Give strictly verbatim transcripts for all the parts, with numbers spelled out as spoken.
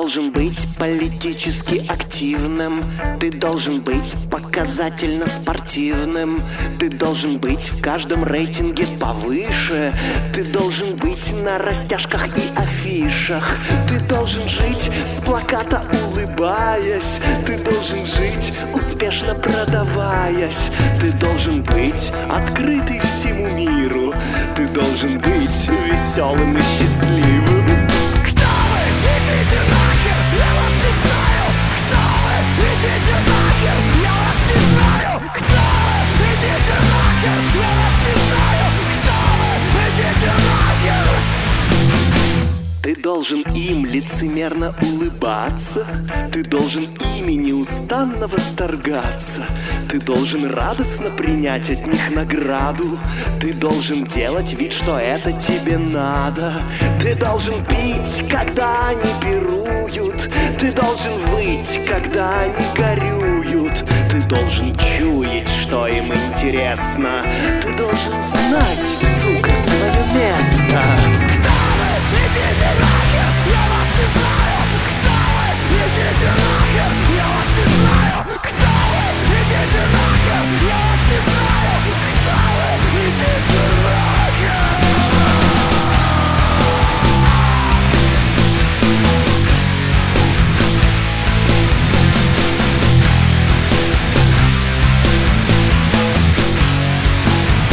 должен быть политически активным, ты должен быть показательно спортивным, ты должен быть в каждом рейтинге повыше, ты должен быть на растяжках и афишах, ты должен жить с плаката улыбаясь, ты должен жить успешно продаваясь, ты должен быть открытый всему миру, ты должен быть веселым и счастливым. Кто вы? Идите нахер, я вас не знаю. Кто вы? Идите нахер, я вас не знаю. Кто вы? Идите нахер, я вас не знаю. Кто вы? Идите нахер. Ты должен им лицемерно улыбаться, ты должен ими неустанно восторгаться, ты должен радостно принять от них награду, ты должен делать вид, что это тебе надо, ты должен пить, когда они пируют, ты должен выть, когда они горюют, ты должен чуять, что им интересно, ты должен знать, сука, свое место. Идите нахер, я вас не знаю. Кто вы? Идите нахер, я вас не знаю. Кто вы? Идите нахер, я вас не знаю. Кто вы? Идите нахер.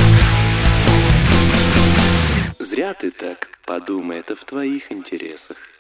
Зря ты так, подумай, это в твоих интересах.